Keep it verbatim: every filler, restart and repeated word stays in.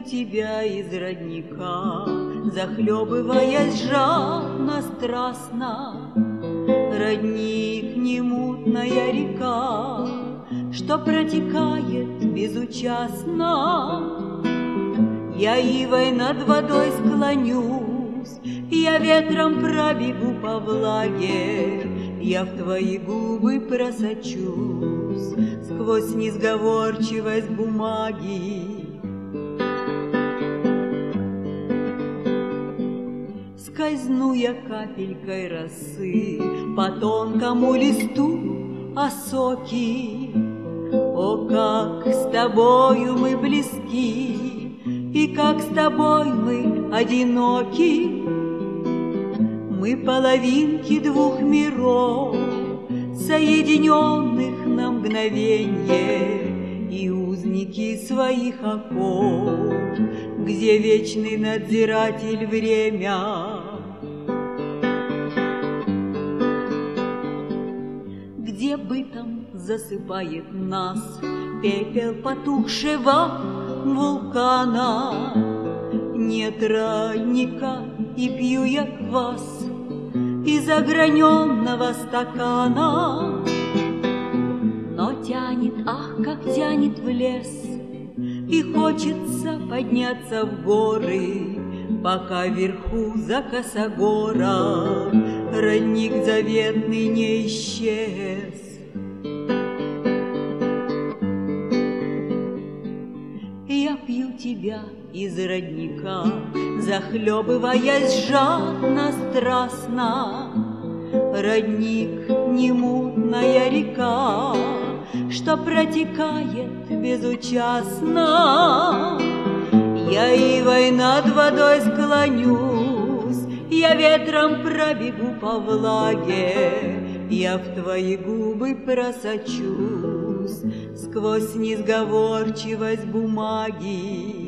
тебя из родника, захлебываясь жадно, страстно. Родник не мутная река, что протекает безучастно. Я ивой над водой склонюсь, я ветром пробегу по влаге, я в твои губы просочусь сквозь несговорчивость бумаги. Скользну я капелькой росы по тонкому листу осоки. О, как с тобою мы близки, и как с тобой мы одиноки. Мы половинки двух миров, соединенных на мгновенье, и узники своих оков, где вечный надзиратель время. Где бытом засыпает нас пепел потухшего вулкана. Нет родника, и пью я квас из ограненного стакана. Но тянет, ах, как тянет в лес, и хочется подняться в горы, пока вверху за косогора родник заветный не исчез. Я пью тебя из родника, захлебываясь жадно, страстно. Родник не мутная река, что протекает безучастно. Я ивой над водой склонюсь, я ветром пробегу по влаге, я в твои губы просочусь сквозь несговорчивость бумаги.